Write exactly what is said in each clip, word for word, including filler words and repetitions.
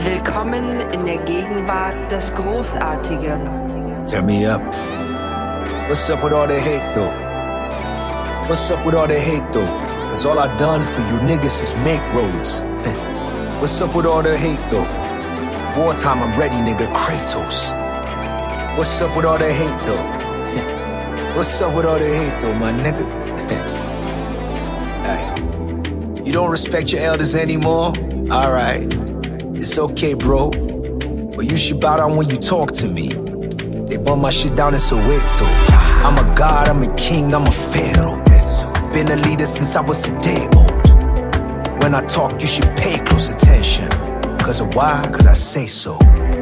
Willkommen in der Gegenwart des Großartigen. Turn me up. What's up with all the hate though? What's up with all the hate though? Cause all I done for you niggas is make roads. What's up with all the hate though? Wartime I'm ready, nigga, Kratos. What's up with all the hate though? What's up with all the hate though, my nigga? Hey. You don't respect your elders anymore? Alright. It's okay, bro. But you should bow down when you talk to me. They burn my shit down in Soweto. I'm a god, I'm a king, I'm a pharaoh. Been a leader since I was a day old. When I talk, you should pay close attention. Cause of why? Cause I say so.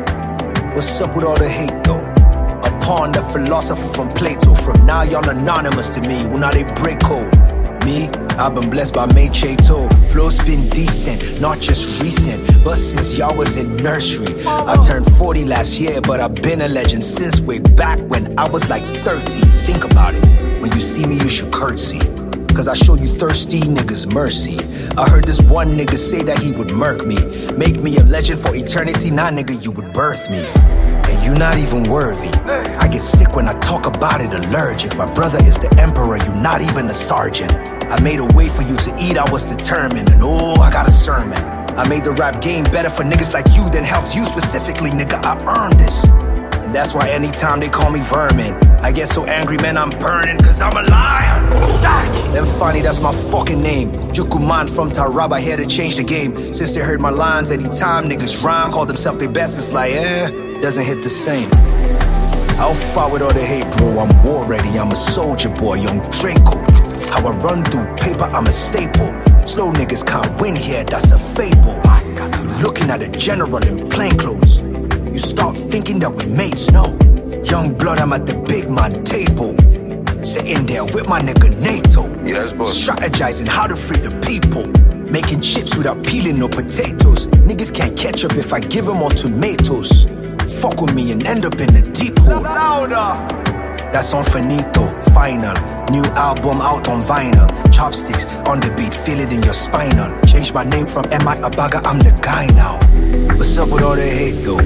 What's up with all the hate though? Upon the philosopher from Plato. From now y'all anonymous to me. Well now they break code. Me, I've been blessed by May Chato. Flow's been decent, not just recent, but since y'all was in nursery. I turned forty last year, but I've been a legend since way back when I was like thirty. Think about it. When you see me, you should curtsy. Cause I show you thirsty niggas mercy. I heard this one nigga say that he would murk me. Make me a legend for eternity. Nah, nigga, you would birth me. And you not even worthy. I get sick when I talk about it, allergic. My brother is the emperor, you not even a sergeant. I made a way for you to eat, I was determined. And oh, I got a sermon. I made the rap game better for niggas like you than helped you specifically, nigga, I earned this. And that's why anytime they call me vermin, I get so angry, man, I'm burning, cause I'm a lion. Zaki. Them funny, that's my fucking name. Jukuman from Taraba, here to change the game. Since they heard my lines, anytime niggas rhyme, call themselves their best, it's like, eh, doesn't hit the same. I'll fight with all the hate, bro, I'm war ready, I'm a soldier boy, young Draco. How I run through paper, I'm a staple. Slow niggas can't win here, that's a fable. You looking at a general in plain clothes. You start thinking that we mates, no. Young blood, I'm at the big man table. Sitting there with my nigga NATO. Yes, boss. Strategizing how to free the people. Making chips without peeling no potatoes. Niggas can't catch up if I give them all tomatoes. Fuck with me and end up in a deep hole. Louder. That's on finito, final. New album out on vinyl. Chopsticks on the beat, feel it in your spinal. Changed my name from M I Abaga, I'm the guy now. What's up with all the hate though?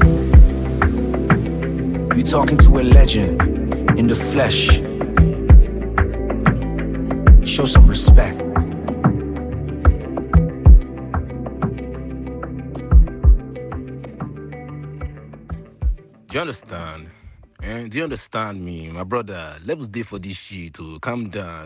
You talking to a legend in the flesh. Show some respect. Do you understand? Eh? Do you understand me, my brother? Levels day for this shit to calm down.